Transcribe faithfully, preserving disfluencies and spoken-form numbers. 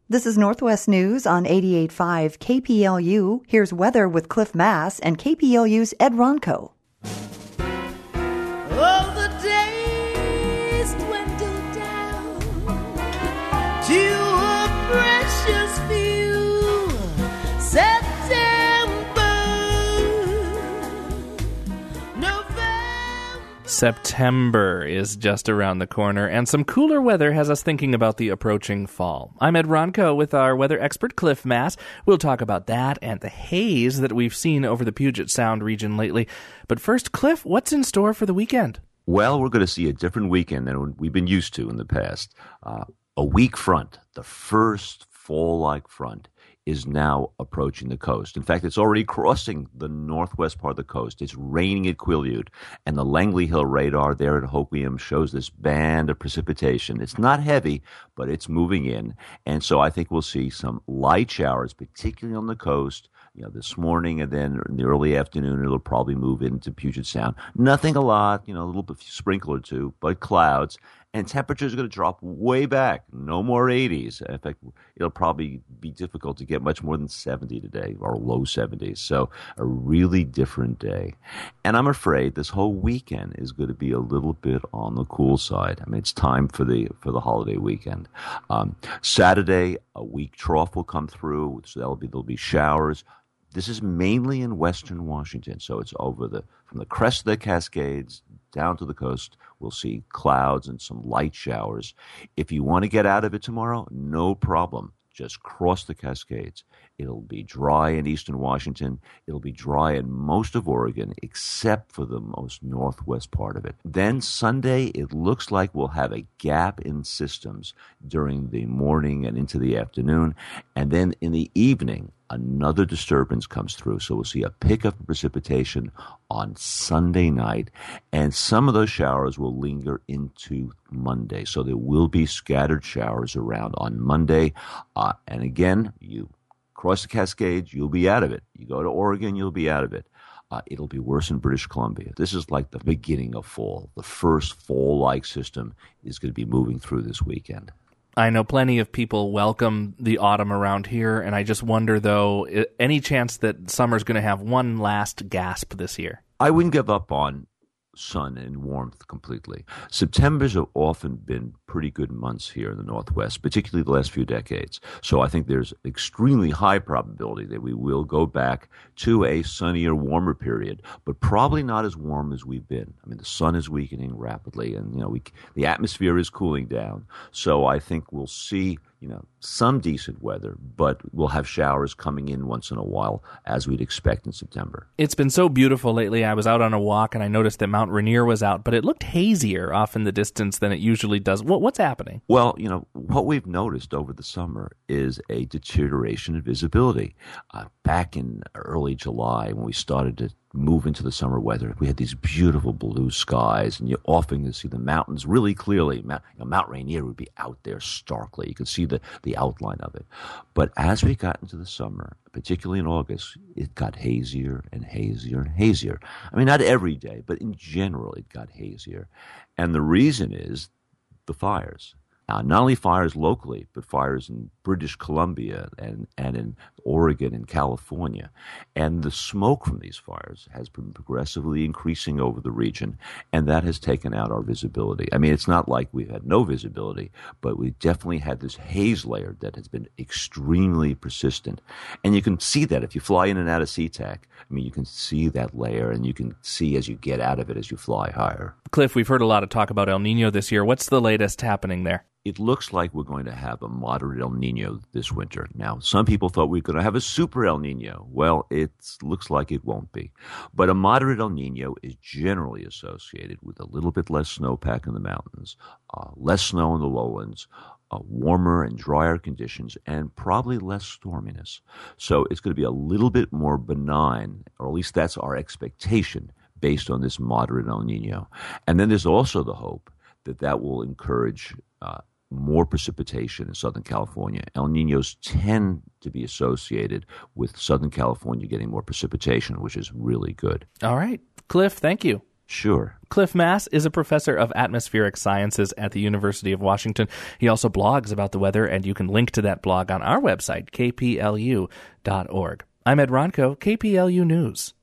This is Northwest News on eighty-eight point five K P L U. Here's weather with Cliff Mass and K P L U's Ed Ronco. Oh, the days dwindle down to a precious few. September, November. September is just around the corner, and some cooler weather has us thinking about the approaching fall. I'm Ed Ronco with our weather expert, Cliff Mass. We'll talk about that and the haze that we've seen over the Puget Sound region lately. But first, Cliff, what's in store for the weekend? Well, we're going to see a different weekend than we've been used to in the past. Uh, a weak front, the first fall-like front, is now approaching the coast. In fact, it's already crossing the northwest part of the coast. It's raining at Quileute, and the Langley Hill radar there at Hoquiam shows this band of precipitation. It's not heavy, but it's moving in, and so I think we'll see some light showers, particularly on the coast, you know, this morning, and then in the early afternoon, it'll probably move into Puget Sound. Nothing a lot, you know, a little bit sprinkle or two, but clouds. And temperatures are going to drop way back. No more eighties. In fact, it'll probably be difficult to get much more than seventy today, or low seventies. So a really different day. And I'm afraid this whole weekend is going to be a little bit on the cool side. I mean, it's time for the for the holiday weekend. Um, Saturday, a weak trough will come through, so that'll be there'll be showers. This is mainly in western Washington, so it's over the from the crest of the Cascades down to the coast. We'll see clouds and some light showers. If you want to get out of it tomorrow, no problem. Just cross the Cascades. It'll be dry in eastern Washington. It'll be dry in most of Oregon, except for the most northwest part of it. Then Sunday, it looks like we'll have a gap in systems during the morning and into the afternoon. And then in the evening, another disturbance comes through. So we'll see a pickup of precipitation on Sunday night. And some of those showers will linger into Monday. So there will be scattered showers around on Monday. Uh, and again, you cross the Cascades, you'll be out of it. You go to Oregon, you'll be out of it. Uh, it'll be worse in British Columbia. This is like the beginning of fall. The first fall-like system is going to be moving through this weekend. I know plenty of people welcome the autumn around here, and I just wonder, though, any chance that summer's going to have one last gasp this year? I wouldn't give up on sun and warmth completely. September's have often been pretty good months here in the Northwest, particularly the last few decades. So I think there's extremely high probability that we will go back to a sunnier, warmer period, but probably not as warm as we've been. I mean, the sun is weakening rapidly, and you know, we the atmosphere is cooling down. So I think we'll see, you know, some decent weather, but we'll have showers coming in once in a while, as we'd expect in September. It's been so beautiful lately. I was out on a walk, and I noticed that Mount Rainier was out, but it looked hazier off in the distance than it usually does. What, what's happening? Well, you know, what we've noticed over the summer is a deterioration in visibility. Uh, back in early July, when we started to move into the summer weather, we had these beautiful blue skies, and you often could see the mountains really clearly. Mount, you know, Mount Rainier would be out there starkly. You could see the, the outline of it. But as we got into the summer, particularly in August, it got hazier and hazier and hazier. I mean, not every day, but in general, it got hazier. And the reason is the fires. Now, not only fires locally, but fires in British Columbia and, and in Oregon and California. And the smoke from these fires has been progressively increasing over the region, and that has taken out our visibility. I mean, it's not like we've had no visibility, but we definitely had this haze layer that has been extremely persistent. And you can see that if you fly in and out of SeaTac. I mean, you can see that layer, and you can see as you get out of it as you fly higher. Cliff, we've heard a lot of talk about El Nino this year. What's the latest happening there? It looks like we're going to have a moderate El Nino this winter. Now, some people thought we were going to have a super El Nino. Well, it looks like it won't be. But a moderate El Nino is generally associated with a little bit less snowpack in the mountains, uh, less snow in the lowlands, uh, warmer and drier conditions, and probably less storminess. So it's going to be a little bit more benign, or at least that's our expectation based on this moderate El Nino. And then there's also the hope that that will encourage uh, more precipitation in Southern California. El Ninos tend to be associated with Southern California getting more precipitation, which is really good. All right. Cliff, thank you. Sure. Cliff Mass is a professor of atmospheric sciences at the University of Washington. He also blogs about the weather, and you can link to that blog on our website, k p l u dot org. I'm Ed Ronco, K P L U News.